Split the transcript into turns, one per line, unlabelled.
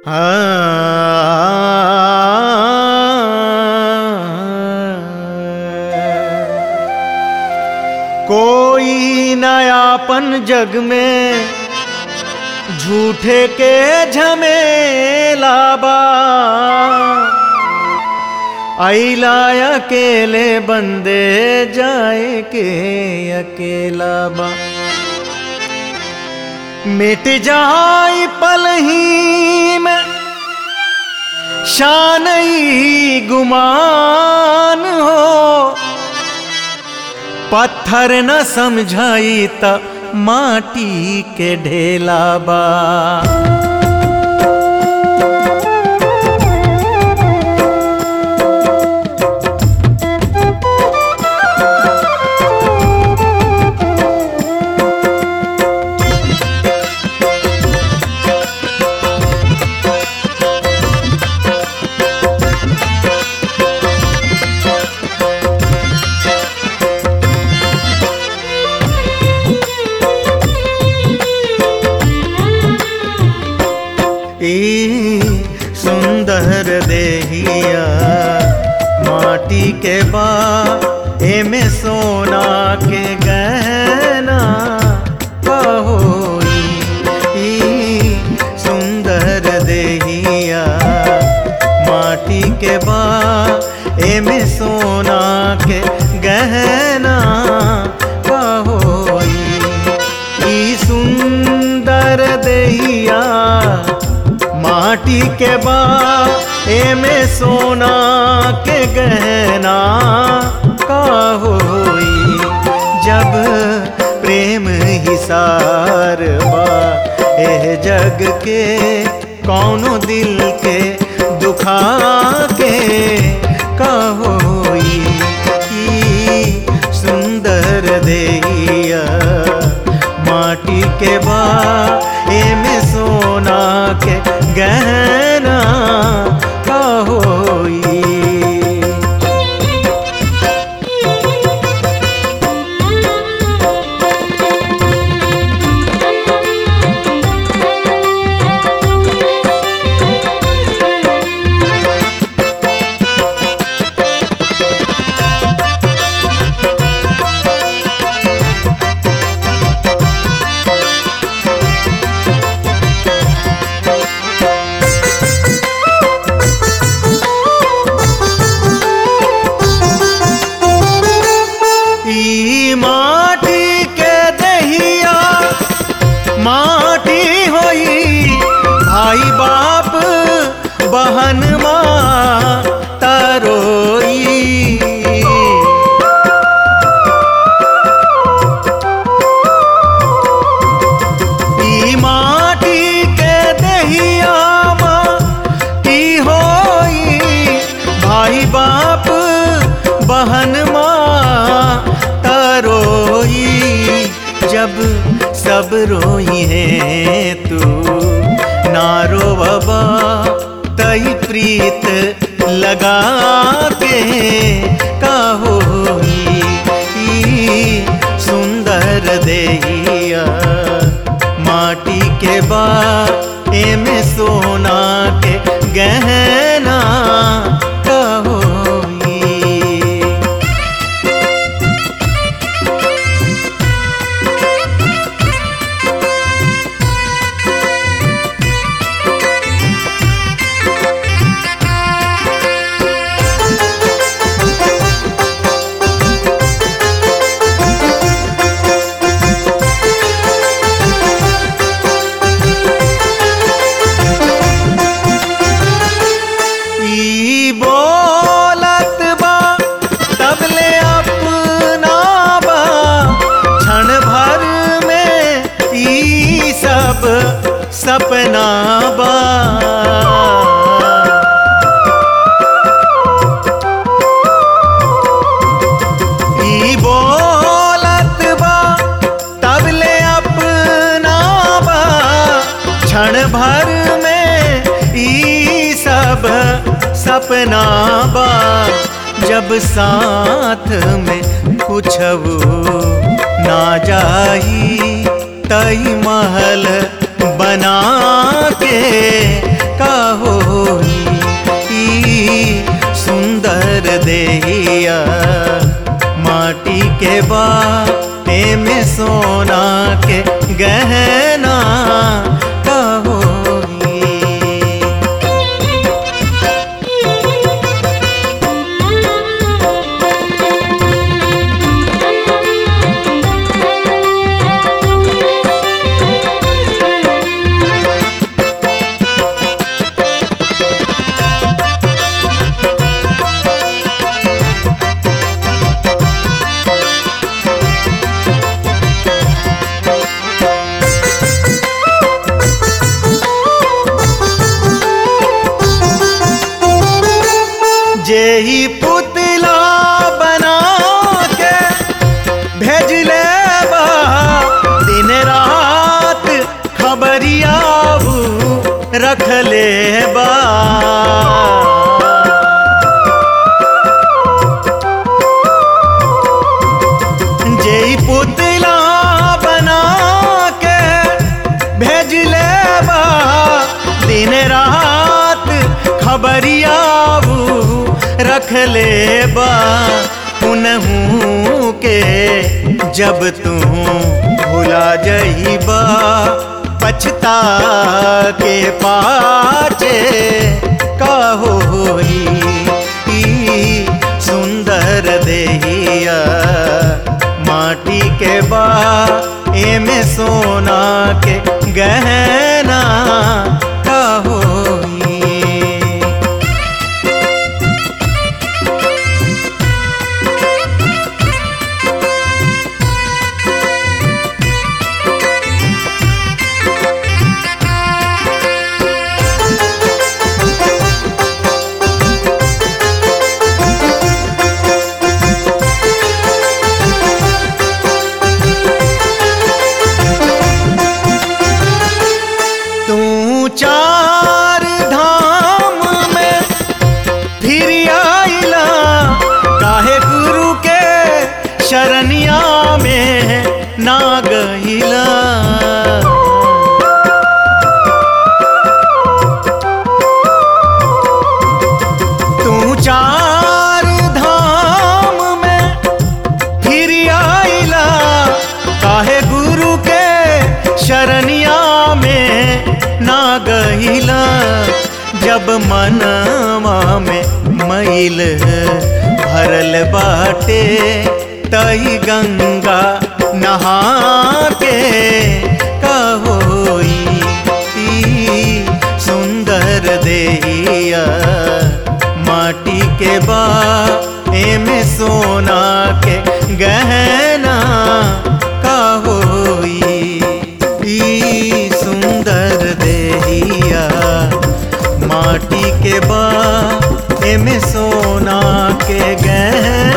कोई नयापन जग में झूठे के झमेला बा, आइला अकेले बंदे जाए के अकेला बा। मिट जाए पल ही में शान ही गुमान हो, पत्थर न समझाई त माटी के ढेला बा। सुंदर देहिया माटी के बा, एमे सोना के गहना होई। सुंदर देहिया माटी के बा, एमे सोना के गहना होई। सुंदर देहिया माटी के बा, एमे सोना के गहना का होई। जब प्रेम हिसार बा एह जग के, कौनो दिल के दुखा के का होई। सुंदर देहिया माटी के बा, एमे सोना के गहना का होई। माटी के दहिया माटी होई, भाई बाप बहन माँ तरोई। माटी के दहिया माटी होई, भाई बाप बहन माँ रोई। जब सब रोई है तू ना रो बाबा, तई प्रीत लगा के का होई। सुंदर देहिया माटी के बा, एमे सोना के गहना का होई। बोलत बा तबले अपना बा, क्षण भर में ई सब सपना बा। ई बोलत बा तबले अपना बा, क्षण भर में ई सब सपना बा। जब साथ में कुछ ना जाई, तई महल बना के का होई ई सुंदर देहिया माटी के बा एमे सोना के गहना का होई। जेही पुतला बना के भेजले बा दिन रात खबरिया रख ले बा। जेही पुतला बना के भेजले बा दिन रात खबरिया रख ले बा। उनहू के जब तू भुला जइबा पछता के पाछे का होई ई सुंदर देहिया माटी के बा एमे सोना के गहना का होई। चार धाम में फिर आइला काहे गुरु के शरणिया में ना गइला। तू चार धाम में फिर आइला काहे गुरु के शरणिया में ना गइला। जब मनवा में मैल भरल बाटे तई गंगा नहा के का होई ई सुंदर देहिया माटी के बा एमे सोना के गहना का होई ई सुंदर देहिया माटी के बा एमे सोना के गहना।